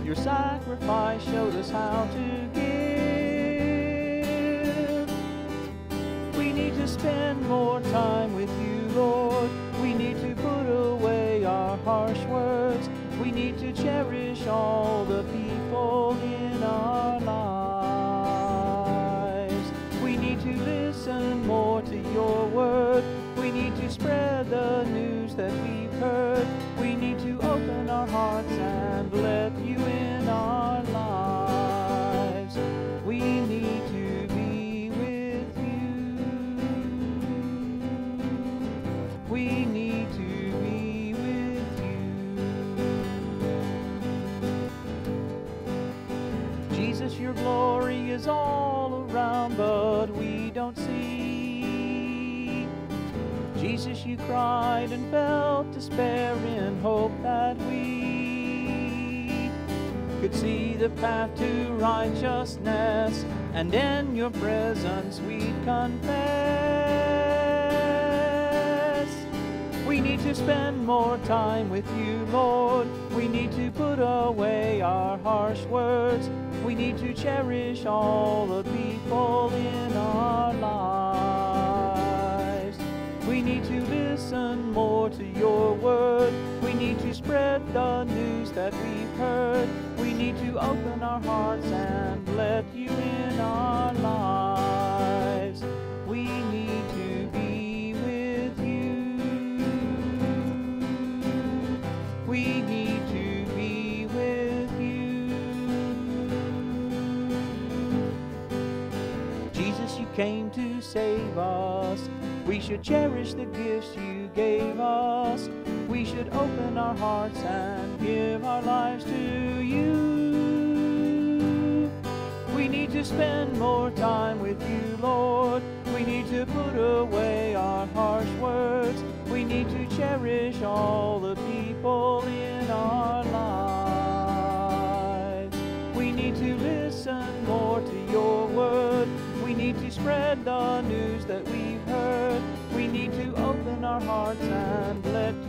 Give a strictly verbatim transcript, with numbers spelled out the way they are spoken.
Your sacrifice showed us how to give. We need to spend more time with you, Lord. We need to put away our harsh words. We need to cherish all the people in our lives. We need to listen more to your word. We need to spread the news that we've heard. We need to open our hearts and let you in our lives. We need to be with you. We need to be with you. Jesus, your glory is all around, but we don't see. Jesus, you cried and felt despair in hope that we could see the path to righteousness, and in your presence we'd confess. We need to spend more time with you, Lord. We need to put away our harsh words. We need to cherish all the people in our lives. We need to listen more to your word. We need to spread the news that we've heard. We need to open our hearts and let you in our lives. We need to be with you. We need to be with you. Jesus, you came to save us. We should cherish the gifts you gave us. We should open our hearts and give our lives to you. We need to spend more time with you, Lord. We need to put away our harsh words. We need to cherish all the people in our lives. We need to listen more to your word. We need to spread the news that we've heard. We need to open our hearts and let